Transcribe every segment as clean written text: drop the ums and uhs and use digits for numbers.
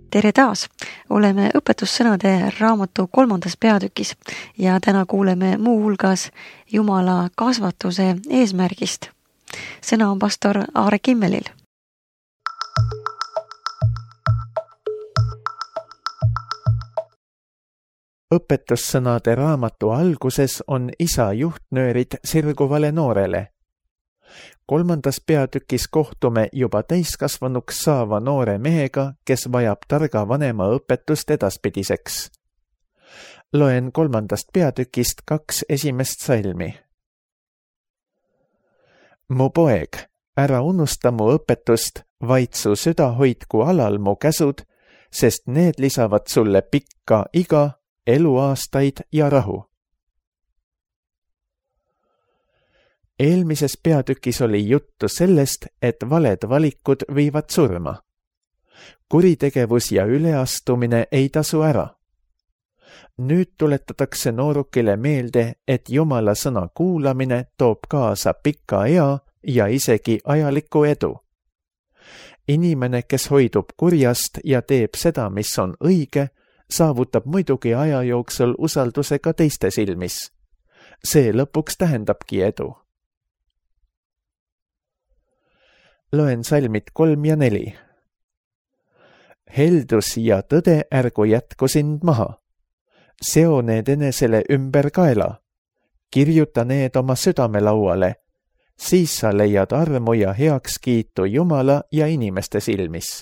Tere taas! Oleme õpetussõnade raamatu 3. peatükis ja täna kuuleme muu hulgas Jumala kasvatuse eesmärgist. Sõna on pastor Aare Kimmelil. Õpetussõnade raamatu alguses on isa juhtnöörid sirguvale noorele. 3. peatükis kohtume juba täiskasvanuks saava noore mehega, kes vajab targa vanema õpetust edaspidiseks. Loen 3. peatükist 2 esimest salmi. Mu poeg, ära unusta mu õpetust, vaid su süda hoidku alal mu käsud, sest need lisavad sulle pikka iga, eluaastaid ja rahu. Eelmises peatükis oli juttu sellest, et valed valikud viivad surma. Kuritegevus ja üleastumine ei tasu ära. Nüüd tuletatakse noorukile meelde, et Jumala sõna kuulamine toob kaasa pika ea ja isegi ajalikku edu. Inimene, kes hoidub kurjast ja teeb seda, mis on õige, saavutab muidugi aja jooksul usalduse ka teiste silmis. See lõpuks tähendabki edu. Loen salmid 3 ja 4. Heldus ja tõde ärgu jätku sind maha. Seo need enesele ümber kaela. Kirjuta need oma südamelauale. Siis sa leiad armu ja heakskiitu Jumala ja inimeste silmis.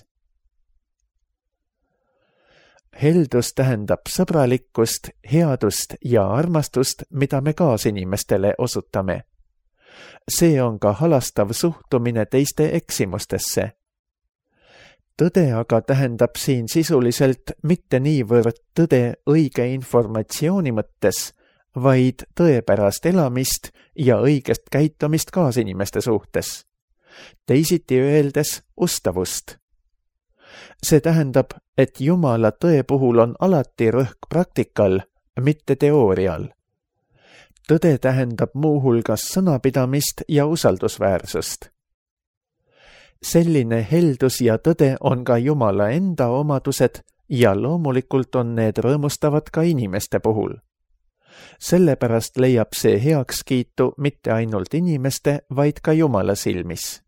Heldus tähendab sõbralikkust, headust ja armastust, mida me kaasinimestele osutame. See on ka halastav suhtumine teiste eksimustesse. Tõde aga tähendab siin sisuliselt mitte niivõrd tõde õige informatsiooni mõttes, vaid tõepärast elamist ja õigest käitumist kaasinimeste suhtes. Teisiti öeldes ustavust. See tähendab, et Jumala tõe puhul on alati rõhk praktikal, mitte teoorial. Tõde tähendab muuhulgas sõnapidamist ja usaldusväärsust. Selline heldus ja tõde on ka Jumala enda omadused ja loomulikult on need rõõmustavad ka inimeste puhul. Sellepärast leiab see heakskiitu mitte ainult inimeste, vaid ka Jumala silmis.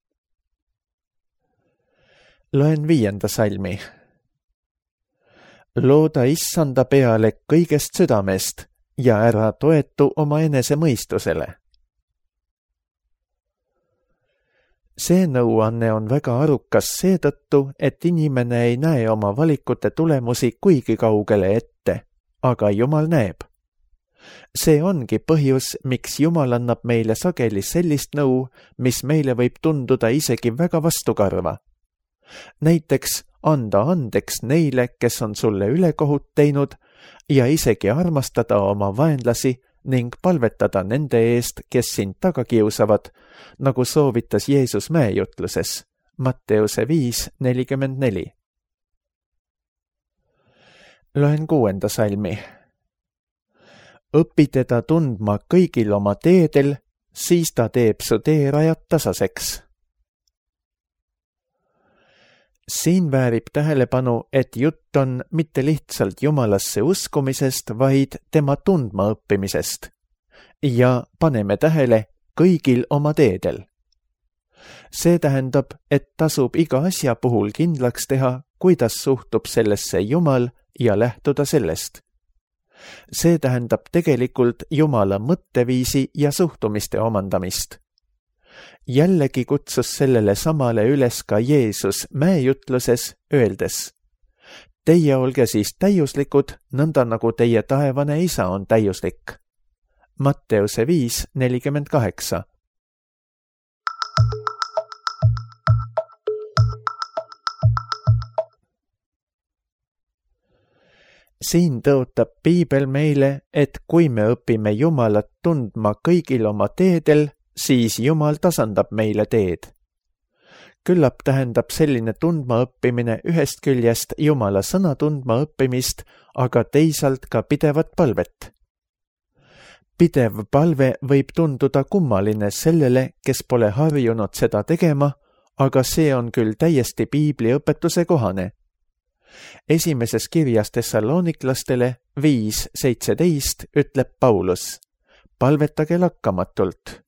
Loen 5. salmi. Looda issanda peale kõigest südamest ja ära toetu oma enese mõistusele. See nõuanne on väga arukas seetõttu, et inimene ei näe oma valikute tulemusi kuigi kaugele ette, aga Jumal näeb. See ongi põhjus, miks Jumal annab meile sageli sellist nõu, mis meile võib tunduda isegi väga vastukarva. Näiteks anda andeks neile, kes on sulle ülekohut teinud, ja isegi armastada oma vaenlasi ning palvetada nende eest, kes sind taga kiusavad, nagu soovitas Jeesus mäejutluses, Matteuse 5:44. Loen 6. salmi. Õpi teda tundma kõigil oma teedel, siis ta teeb su teerajad tasaseks. Siin väärib tähelepanu, et jutt on mitte lihtsalt Jumalasse uskumisest, vaid tema tundma õppimisest. Ja paneme tähele kõigil oma teedel. See tähendab, et tasub iga asja puhul kindlaks teha, kuidas suhtub sellesse Jumal ja lähtuda sellest. See tähendab tegelikult Jumala mõtteviisi ja suhtumiste omandamist. Jällegi kutsus sellele samale üles ka Jeesus mäejutluses, öeldes: Teie olge siis täiuslikud, nõnda nagu teie taevane isa on täiuslik. Matteuse 5:48. Siin tõotab Piibel meile, et kui me õpime Jumalat tundma kõigil oma teedel, siis Jumal tasandab meile teed. Küllap tähendab selline tundma õppimine ühest küljest Jumala sõna tundma õppimist, aga teisalt ka pidevat palvet. Pidev palve võib tunduda kummaline sellele, kes pole harjunud seda tegema, aga see on küll täiesti piibli õpetuse kohane. Esimeses kirjas Thessaloniklastele 5:17 ütleb Paulus: palvetage lakkamatult.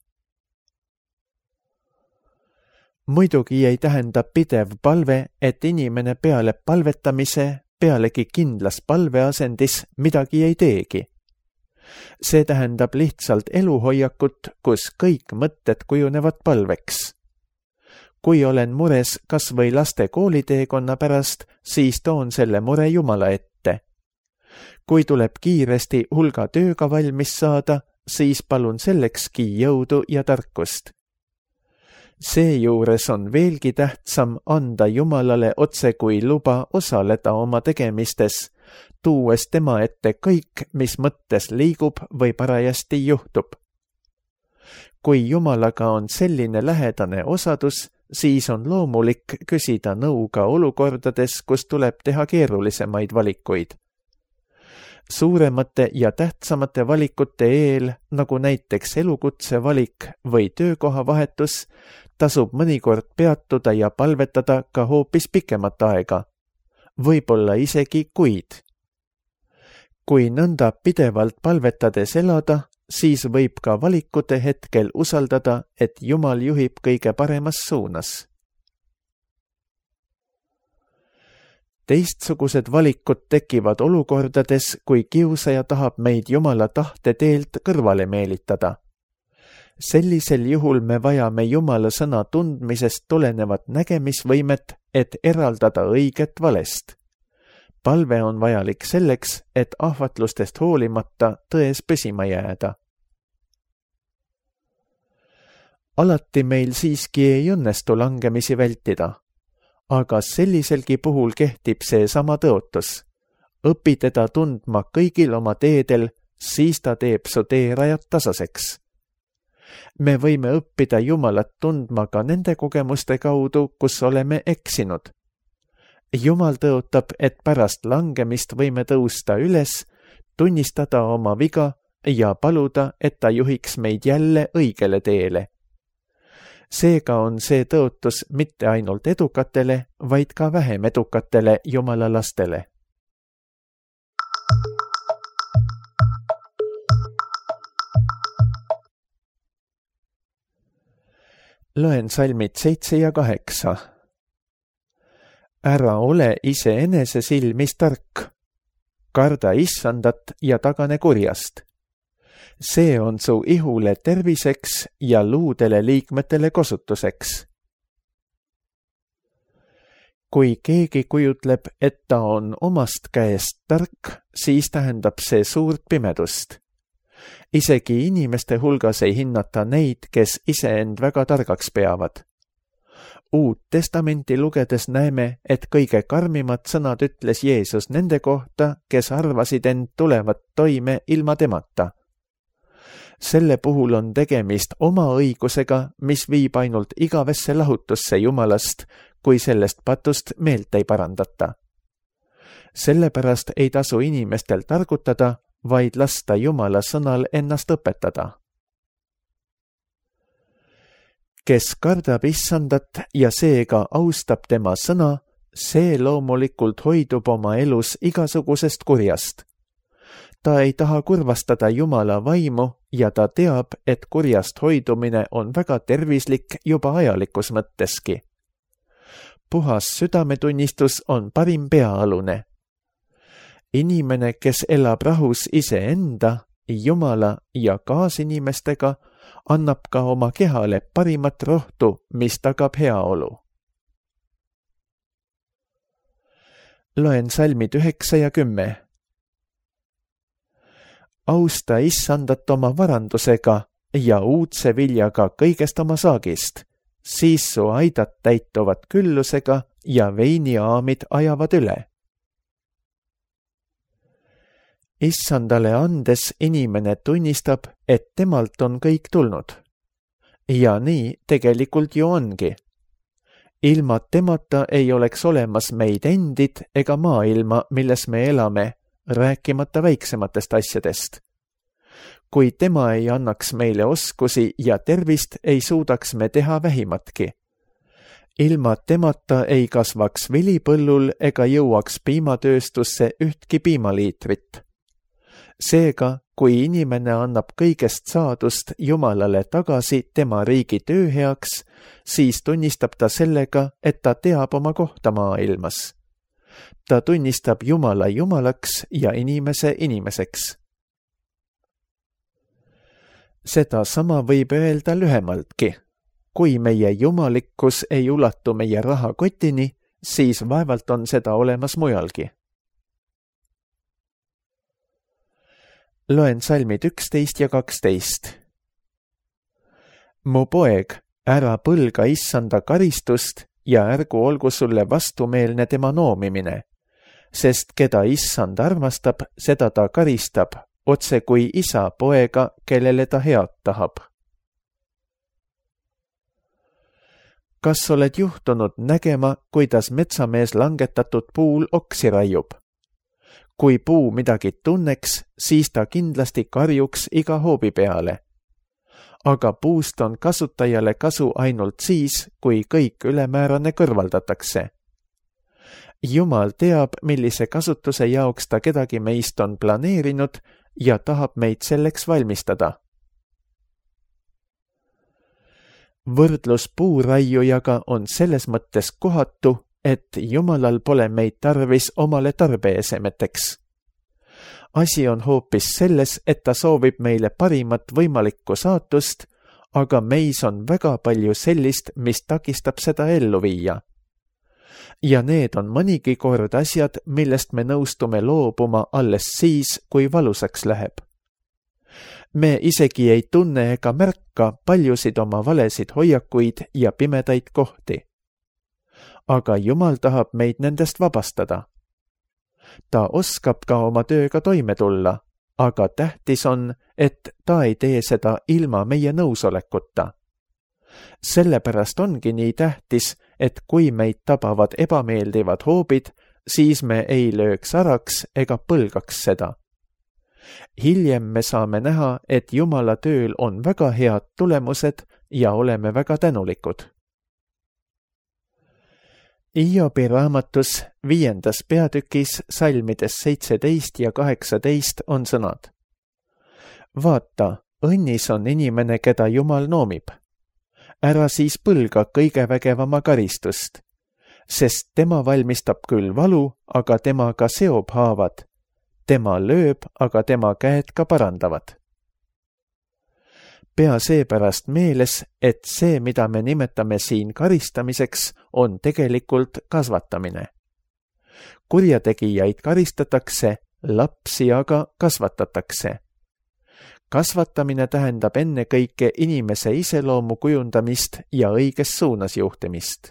Muidugi ei tähenda pidev palve, et inimene peale palvetamise, pealegi kindlas palveasendis midagi ei teegi. See tähendab lihtsalt eluhoiakut, kus kõik mõtted kujunevad palveks. Kui olen mures kas või laste kooliteekonna pärast, siis toon selle mure Jumala ette. Kui tuleb kiiresti hulga tööga valmis saada, siis palun sellekski jõudu ja tarkust. Seejuures on veelgi tähtsam anda Jumalale otse kui luba osaleda oma tegemistes, tuues tema ette kõik, mis mõttes liigub või parajasti juhtub. Kui Jumalaga on selline lähedane osadus, siis on loomulik küsida nõu ka olukordades, kus tuleb teha keerulisemaid valikuid. Suuremate ja tähtsamate valikute eel, nagu näiteks elukutse valik või töökoha vahetus, tasub mõnikord peatuda ja palvetada ka hoopis pikemat aega, võib-olla isegi kuid. Kui nõnda pidevalt palvetades elada, siis võib ka valikute hetkel usaldada, et Jumal juhib kõige paremas suunas. Teistsugused valikud tekivad olukordades, kui kiusaja tahab meid Jumala tahte teelt kõrvale meelitada. Sellisel juhul me vajame Jumala sõna tundmisest tulenevat nägemisvõimet, et eraldada õiget valest. Palve on vajalik selleks, et ahvatlustest hoolimata tões püsima jääda. Alati meil siiski ei õnnestu langemisi vältida, aga selliselgi puhul kehtib see sama tõotus. Õpi teda tundma kõigil oma teedel, siis ta teeb su teerajad tasaseks. Me võime õppida Jumalat tundma ka nende kogemuste kaudu, kus oleme eksinud. Jumal tõotab, et pärast langemist võime tõusta üles, tunnistada oma viga ja paluda, et ta juhiks meid jälle õigele teele. Seega on see tõotus mitte ainult edukatele, vaid ka vähem edukatele Jumala lastele. Loen salmid 7 ja 8. Ära ole iseenese silmis tark. Karda Issandat ja tagane kurjast. See on su ihule terviseks ja luudele liikmetele kosutuseks. Kui keegi kujutleb, et ta on omast käest tark, siis tähendab see suurt pimedust. Isegi inimeste hulgas ei hinnata neid, kes iseend väga targaks peavad. Uut testamenti lugedes näeme, et kõige karmimad sõnad ütles Jeesus nende kohta, kes arvasid end tulevat toime ilma temata. Selle puhul on tegemist oma õigusega, mis viib ainult igavesse lahutusse Jumalast, kui sellest patust meelt ei parandata. Sellepärast ei tasu inimestel targutada, vaid lasta Jumala sõnal ennast õpetada. Kes kardab Issandat ja seega austab tema sõna, see loomulikult hoidub oma elus igasugusest kurjast. Ta ei taha kurvastada Jumala vaimu ja ta teab, et kurjast hoidumine on väga tervislik juba ajalikus mõtteski. Puhas südametunnistus on parim peaalune. Inimene, kes elab rahus iseenda, Jumala ja kaasinimestega, annab ka oma kehale parimat rohtu, mis tagab heaolu. Loen salmid 9 ja 10. Austa Issandat oma varandusega ja uudse viljaga kõigest oma saagist, siis su aidad täituvad küllusega ja veiniaamid ajavad üle. Issandale andes inimene tunnistab, et temalt on kõik tulnud. Ja nii tegelikult ju ongi. Ilma temata ei oleks olemas meid endid ega maailma, milles me elame, rääkimata väiksematest asjadest. Kui tema ei annaks meile oskusi ja tervist, ei suudaks me teha vähimatki. ilma temata ei kasvaks vilipõllul ega jõuaks piimatööstusse ühtki piimaliitrit. Seega, kui inimene annab kõigest saadust Jumalale tagasi tema riigi töö heaks, siis tunnistab ta sellega, et ta teab oma kohta maailmas. Ta tunnistab Jumala Jumalaks ja inimese inimeseks. Seda sama võib öelda lühemaltki. Kui meie jumalikkus ei ulatu meie rahakotini, siis vaevalt on seda olemas mujalgi. Loen salmid 11 ja 12. Mu poeg, ära põlga issanda karistust ja ärgu olgu sulle vastumeelne tema noomimine, sest keda issand armastab, seda ta karistab, otse kui isa poega, kellele ta head tahab. Kas oled juhtunud nägema, kuidas metsamees langetatud puul oksi raiub? Kui puu midagi tunneks, siis ta kindlasti karjuks iga hoobi peale. Aga puust on kasutajale kasu ainult siis, kui kõik ülemäärane kõrvaldatakse. Jumal teab, millise kasutuse jaoks ta kedagi meist on planeerinud ja tahab meid selleks valmistada. Võrdlus puuraiujaga on selles mõttes kohatu, et Jumalal pole meid tarvis omale tarbeesemeteks. Asi on hoopis selles, et ta soovib meile parimat võimalikku saatust, aga meis on väga palju sellist, mis takistab seda ellu viia. Ja need on mõnigi kord asjad, millest me nõustume loobuma alles siis, kui valusaks läheb. Me isegi ei tunne ega märka paljusid oma valesid hoiakuid ja pimedaid kohti. Aga Jumal tahab meid nendest vabastada. Ta oskab ka oma tööga toime tulla, aga tähtis on, et ta ei tee seda ilma meie nõusolekuta. Sellepärast ongi nii tähtis, et kui meid tabavad ebameeldivad hoobid, siis me ei lööks araks ega põlgaks seda. Hiljem me saame näha, et Jumala tööl on väga head tulemused ja oleme väga tänulikud. Hiobi raamatus 5. peatükis salmides 17 ja 18 on sõnad. Vaata, õnnis on inimene, keda Jumal noomib. Ära siis põlga kõige vägevama karistust, sest tema valmistab küll valu, aga tema ka seob haavad. Tema lööb, aga tema käed ka parandavad. Pea seepärast meeles, et see, mida me nimetame siin karistamiseks, on tegelikult kasvatamine. Kurjategijaid karistatakse, lapsi aga kasvatatakse. Kasvatamine tähendab ennekõike inimese iseloomu kujundamist ja õiges suunas juhtimist.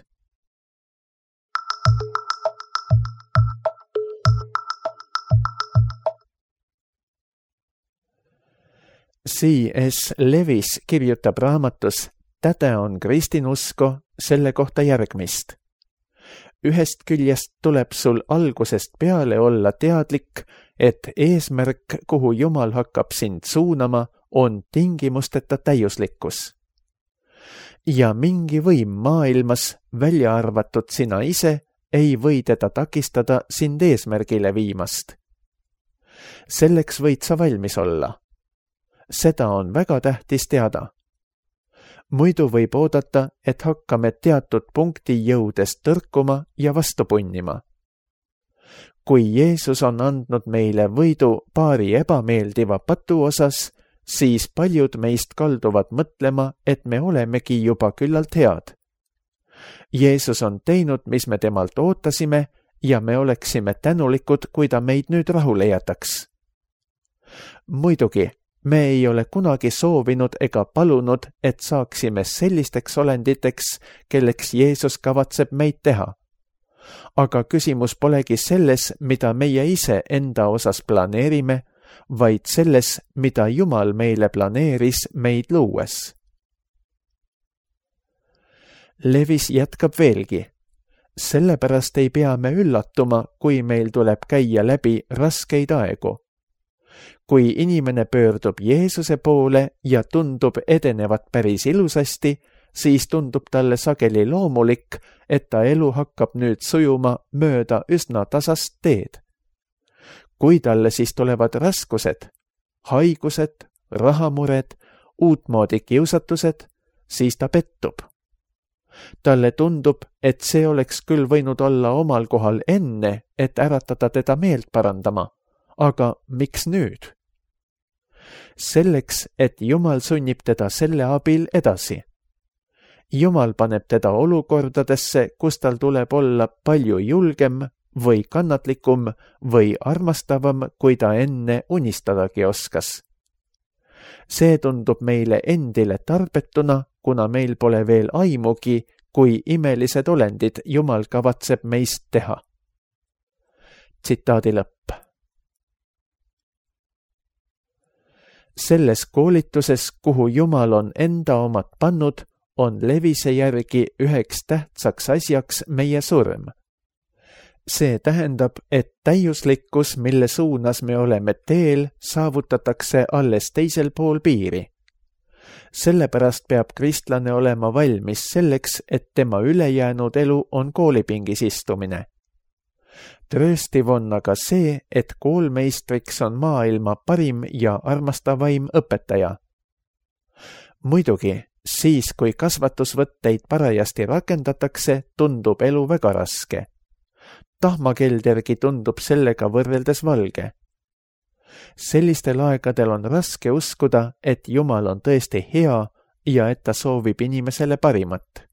C.S. Lewis kirjutab raamatus Täde on kristinusko selle kohta järgmist. Ühest küljest tuleb sul algusest peale olla teadlik, et eesmärk, kuhu Jumal hakkab sind suunama, on tingimusteta täiuslikkus. Ja mingi võim maailmas, välja arvatud sina ise, ei või teda takistada sind eesmärgile viimast. Selleks võid sa valmis olla. Seda on väga tähtis teada. Muidu võib oodata, et hakkame teatud punkti jõudes tõrkuma ja vastu punnima. Kui Jeesus on andnud meile võidu paari ebameeldiva patu osas, siis paljud meist kalduvad mõtlema, et me olemegi juba küllalt head. Jeesus on teinud, mis me temalt ootasime ja me oleksime tänulikud, kui ta meid nüüd rahule jätaks. Muidugi, me ei ole kunagi soovinud ega palunud, et saaksime sellisteks olenditeks, kelleks Jeesus kavatseb meid teha. Aga küsimus polegi selles, mida meie ise enda osas planeerime, vaid selles, mida Jumal meile planeeris meid luues. Lewis jätkab veelgi. Sellepärast ei pea me üllatuma, kui meil tuleb käia läbi raskeid aegu. Kui inimene pöördub Jeesuse poole ja tundub edenevat päris ilusasti, siis tundub talle sageli loomulik, et ta elu hakkab nüüd sujuma mööda üsna tasast teed. Kui talle siis tulevad raskused, haigused, rahamured, uutmoodi kiusatused, siis ta pettub. Talle tundub, et see oleks küll võinud olla omal kohal enne, et äratada teda meelt parandama, aga miks nüüd? Selleks, et Jumal sunnib teda selle abil edasi. Jumal paneb teda olukordadesse, kus tal tuleb olla palju julgem või kannatlikum või armastavam, kui ta enne unistadagi oskas. See tundub meile endile tarbetuna, kuna meil pole veel aimugi, kui imelised olendid Jumal kavatseb meist teha. Tsitaadi lõpp. Selles koolituses, kuhu Jumal on enda omad pannud, on levise järgi üheks tähtsaks asjaks meie surm. See tähendab, et täiuslikkus, mille suunas me oleme teel, saavutatakse alles teisel pool piiri. Sellepärast peab kristlane olema valmis selleks, et tema ülejäänud elu on koolipingis istumine. Trööstiv on aga see, et koolmeistriks on maailma parim ja armastavaim õpetaja. Muidugi, siis kui kasvatusvõtteid parajasti rakendatakse, tundub elu väga raske. Tahmakeldergi tundub sellega võrreldes valge. Sellistel aegadel on raske uskuda, et Jumal on tõesti hea ja et ta soovib inimesele parimat.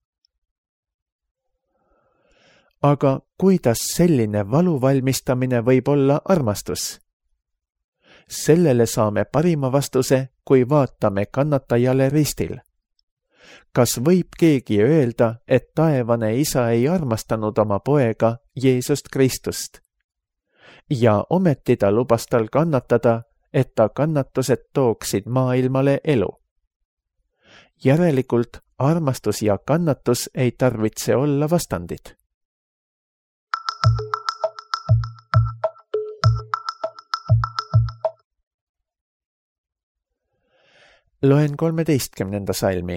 Aga kuidas selline valuvalmistamine võib olla armastus? Sellele saame parima vastuse, kui vaatame kannatajale ristil. Kas võib keegi öelda, et taevane isa ei armastanud oma poega Jeesust Kristust? Ja ometi ta lubas tal kannatada, et ta kannatused tooksid maailmale elu. Järelikult armastus ja kannatus ei tarvitse olla vastandid. Loen 13. salmi.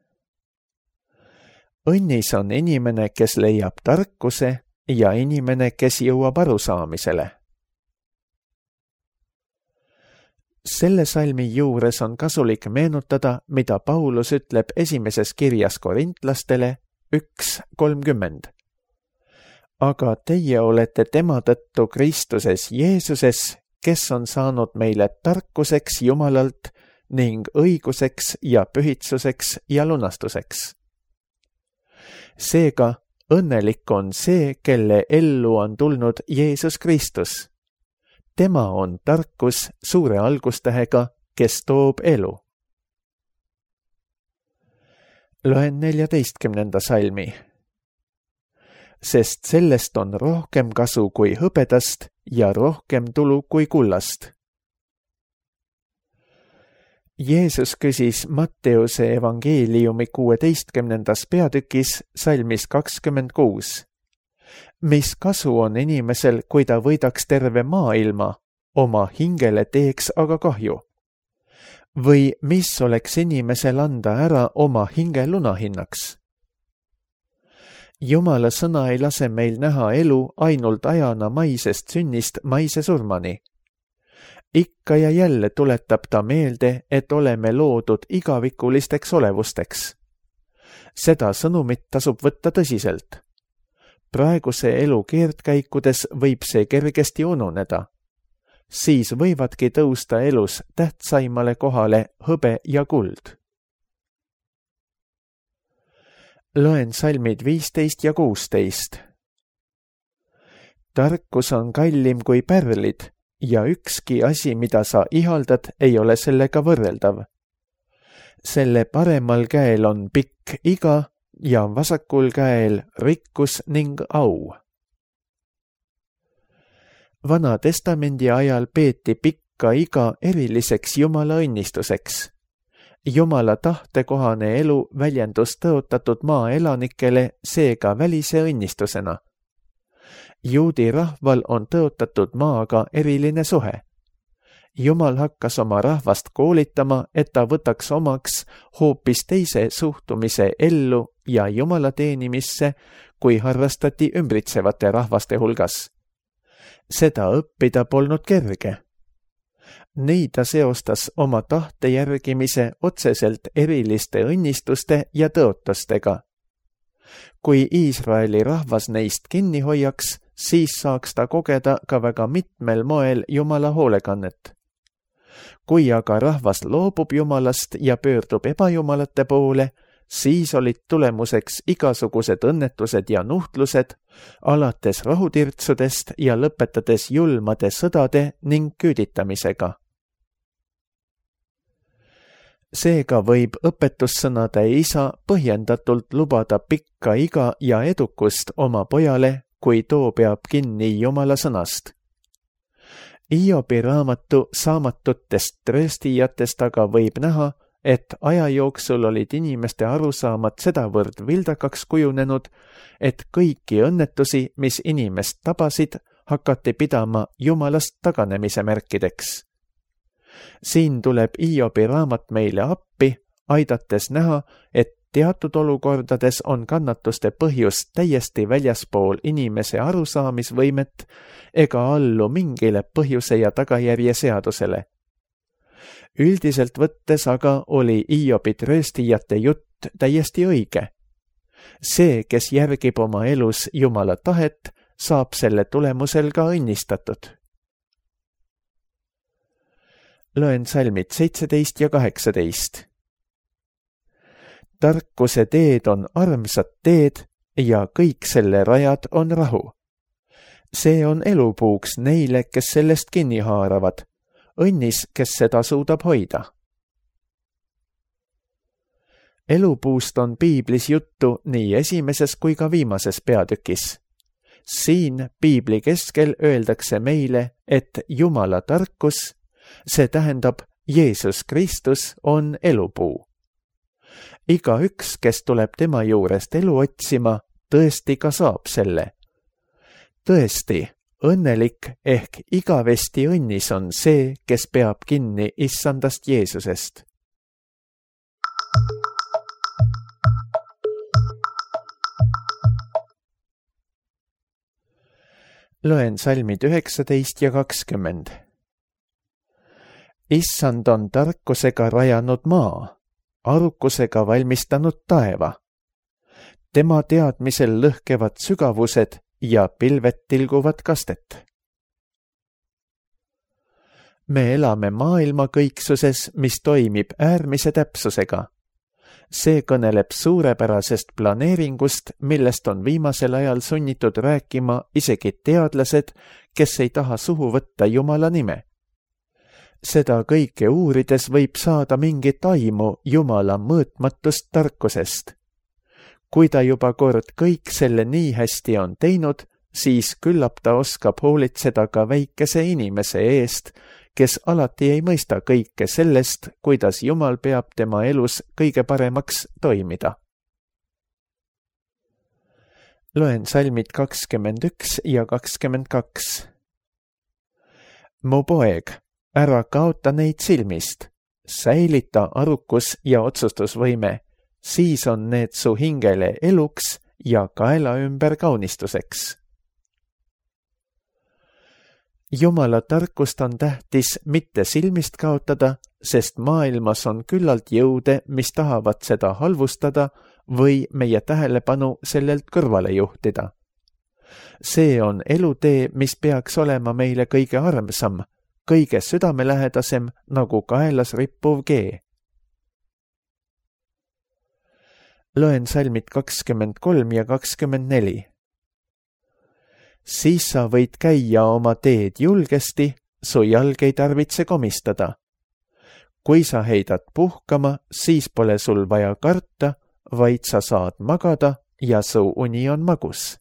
Õnnis on inimene, kes leiab tarkuse ja inimene, kes jõuab arusaamisele. Selle salmi juures on kasulik meenutada, mida Paulus ütleb esimeses kirjas korintlastele 1:30. Aga teie olete tema tõttu Kristuses Jeesuses, kes on saanud meile tarkuseks Jumalalt ning õiguseks ja pühitsuseks ja lunastuseks. Seega õnnelik on see, kelle ellu on tulnud Jeesus Kristus. Tema on tarkus suure algustähega, kes toob elu. Loen 14. salmi. Sest sellest on rohkem kasu kui hõbedast ja rohkem tulu kui kullast. Jeesus küsis Matteuse evangeeliumi 16. peatükis salmis 26. Mis kasu on inimesel, kui ta võidaks terve maailma, oma hingele teeks aga kahju? Või mis oleks inimesel anda ära oma hinge lunahinnaks? Jumala sõna ei lase meil näha elu ainult ajana maisest sünnist maise surmani. Ikka ja jälle tuletab ta meelde, et oleme loodud igavikulisteks olevusteks. Seda sõnumit tasub võtta tõsiselt. Praeguse elu keerdkäikudes võib see kergesti ununeda. Siis võivadki tõusta elus tähtsaimale kohale hõbe ja kuld. Loen salmid 15 ja 16. Tarkus on kallim kui pärlid ja ükski asi, mida sa ihaldad, ei ole sellega võrreldav. Selle paremal käel on pikk iga ja vasakul käel rikkus ning au. Vana testamendi ajal peeti pikka iga eriliseks Jumala õnnistuseks. Jumala tahtekohane elu väljendus tõotatud maa elanikele seega välise õnnistusena. Juudi rahval on tõotatud maaga eriline suhe. Jumal hakkas oma rahvast koolitama, et ta võtaks omaks hoopis teise suhtumise ellu ja Jumala teenimisse, kui harrastati ümbritsevate rahvaste hulgas. Seda õppida polnud kerge. Nii ta seostas oma tahte järgimise otseselt eriliste õnnistuste ja tõotustega. Kui Iisraeli rahvas neist kinni hoiaks, siis saaks ta kogeda ka väga mitmel moel Jumala hoolekannet. Kui aga rahvas loobub Jumalast ja pöördub ebajumalate poole, siis olid tulemuseks igasugused õnnetused ja nuhtlused, alates rahutirtsudest ja lõpetades julmade sõdade ning küüditamisega. Seega võib õpetussõnade isa põhjendatult lubada pikka iga ja edukust oma pojale, kui too peab kinni Jumala sõnast. Hiobi raamatu saamatutest trööstijatest aga võib näha, et aja jooksul olid inimeste arusaamad sedavõrd vildakaks kujunenud, et kõiki õnnetusi, mis inimest tabasid, hakati pidama Jumalast taganemise märkideks. Siin tuleb Hiobi raamat meile appi, aidates näha, et teatud olukordades on kannatuste põhjus täiesti väljaspool inimese arusaamisvõimet ega allu mingile põhjuse ja tagajärje seadusele. Üldiselt võttes aga oli Hiobi trööstijate jutt täiesti õige. See, kes järgib oma elus Jumala tahet, saab selle tulemusel ka õnnistatud. Loen salmid 17 ja 18. Tarkuse teed on armsad teed ja kõik selle rajad on rahu. See on elupuuks neile, kes sellest kinni haaravad. Õnnis, kes seda suudab hoida. Elupuust on piiblis juttu nii esimeses kui ka viimases peatükis. Siin piibli keskel öeldakse meile, et Jumala tarkus, see tähendab Jeesus Kristus, on elupuu. Igaüks, kes tuleb tema juurest elu otsima, tõesti ka saab selle. Tõesti, õnnelik ehk igavesti õnnis on see, kes peab kinni issandast Jeesusest. Loen salmid 19 ja 20. Issand on tarkusega rajanud maa, arukusega valmistanud taeva. Tema teadmisel lõhkevad sügavused ja pilved tilguvad kastet. Me elame maailma kõiksuses, mis toimib äärmise täpsusega. See kõneleb suurepärasest planeeringust, millest on viimasel ajal sunnitud rääkima isegi teadlased, kes ei taha suhu võtta Jumala nime. Seda kõike uurides võib saada mingit aimu Jumala mõõtmatust tarkusest. Kui ta juba kord kõik selle nii hästi on teinud, siis küllap ta oskab hoolitseda ka väikese inimese eest, kes alati ei mõista kõike sellest, kuidas Jumal peab tema elus kõige paremaks toimida. Loen salmid 21 ja 22. Mu poeg, ära kaota neid silmist, säilita arukus ja otsustusvõime, siis on need su hingele eluks ja kaela ümber kaunistuseks. Jumala tarkust on tähtis mitte silmist kaotada, sest maailmas on küllalt jõude, mis tahavad seda halvustada või meie tähelepanu sellelt kõrvale juhtida. See on elutee, mis peaks olema meile kõige armsam, kõige südamelähedasem nagu kaelas rippuv kee. Loen salmid 23 ja 24. Siis sa võid käia oma teed julgesti, su jalg ei tarvitse komistada. Kui sa heidad puhkama, siis pole sul vaja karta, vaid sa saad magada ja su uni on magus.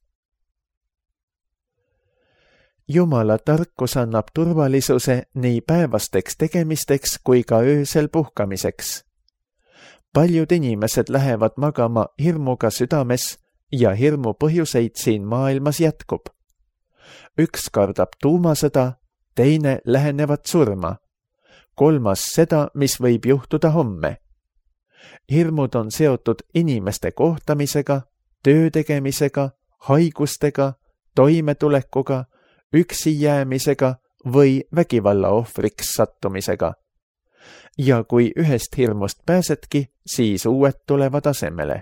Jumala tarkus annab turvalisuse nii päevasteks tegemisteks kui ka öösel puhkamiseks. Paljud inimesed lähevad magama hirmuga südames ja hirmu põhjuseid siin maailmas jätkub. Üks kardab tuumasõda, teine lähenevat surma, kolmas seda, mis võib juhtuda homme. Hirmud on seotud inimeste kohtamisega, töö tegemisega, haigustega, toimetulekuga, üksi jäämisega või vägivalla ohvriks sattumisega. Ja kui ühest hirmust pääsedki, siis uued tulevad asemele.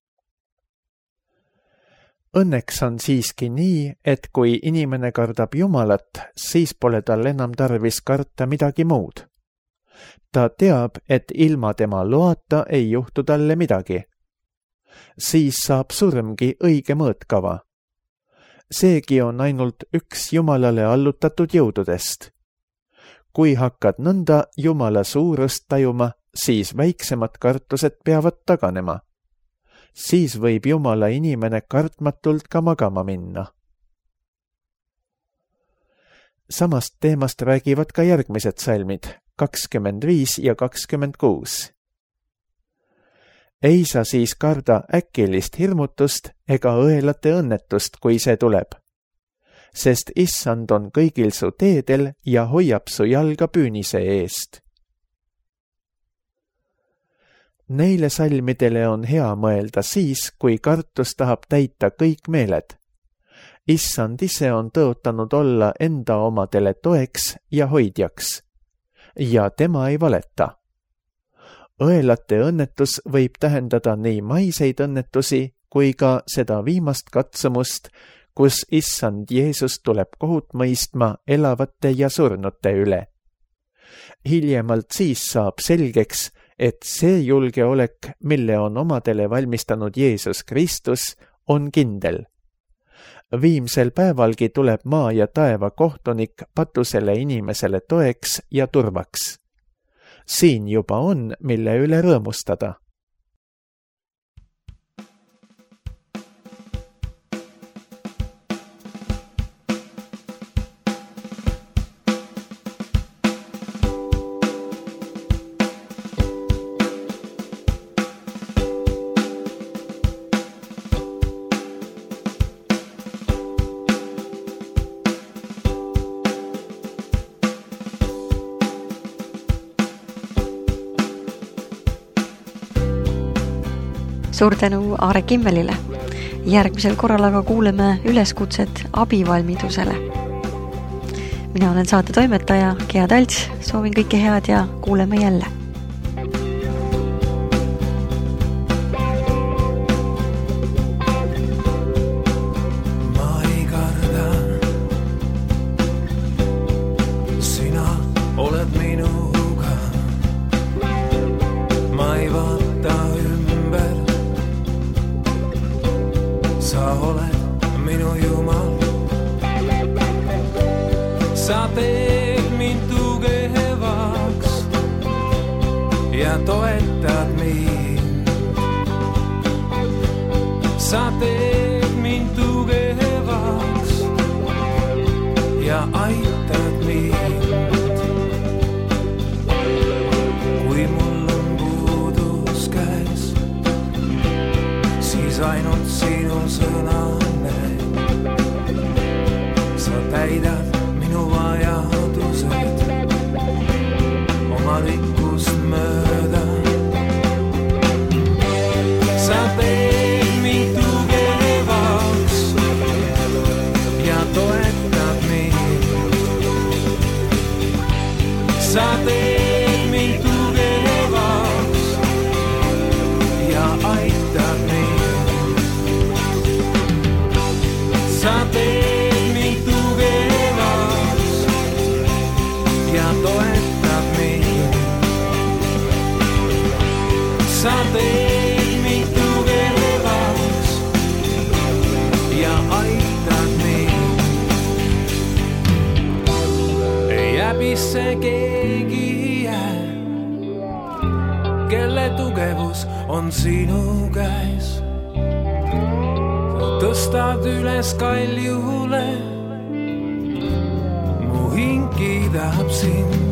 Õnneks on siiski nii, et kui inimene kardab Jumalat, siis pole tal enam tarvis karta midagi muud. Ta teab, et ilma tema loata ei juhtu talle midagi. Siis saab surmgi õige mõõtkava. Seegi on ainult üks Jumalale allutatud jõududest. Kui hakkad nõnda Jumala suurust tajuma, siis väiksemad kartused peavad taganema. Siis võib Jumala inimene kartmatult ka magama minna. Samast teemast räägivad ka järgmised salmid, 25 ja 26. Ei sa siis karda äkilist hirmutust ega õelate õnnetust, kui see tuleb. Sest Issand on kõigil su teedel ja hoiab su jalga püünise eest. Neile salmidele on hea mõelda siis, kui kartus tahab täita kõik meeled. Issand ise on tõotanud olla enda omadele toeks ja hoidjaks. Ja tema ei valeta. Õelate õnnetus võib tähendada nii maiseid õnnetusi kui ka seda viimast katsumust, kus Issand Jeesus tuleb kohut mõistma elavate ja surnute üle. Hiljemalt siis saab selgeks, et see julgeolek, mille on omadele valmistanud Jeesus Kristus, on kindel. Viimsel päevalgi tuleb maa ja taeva kohtunik patusele inimesele toeks ja turvaks. Siin juba on, mille üle rõõmustada. Suur tänu Aare Kimmelile. Järgmisel korral aga kuuleme üleskutset abivalmidusele. Mina olen saate toimetaja Gea Talts, soovin kõike head ja kuuleme jälle. Ma ei karda, sina oled minuga. Ma ei vaata ümber. Sa oled minu Jumal. Sa teed mind tugevaks ja toetad mind. Sa teed mind tugevaks ja aitad mind. Kui mul on puudus käes, siis ainult sinu sõnane. Sa täidad minu vajadused oma rikkust mööda. Sa teed mind tugevaks ja toetad mind. Sa teed mind tugevaks ja aitad mind. Sa teed mind tugevaks ja toetad mind. Sa teed mind tugevaks ja aitad mind. Ei häbisse keegi jää, kelle tugevus on sinu käes. Tõstad üles kaljule, mu hing kiidab sind.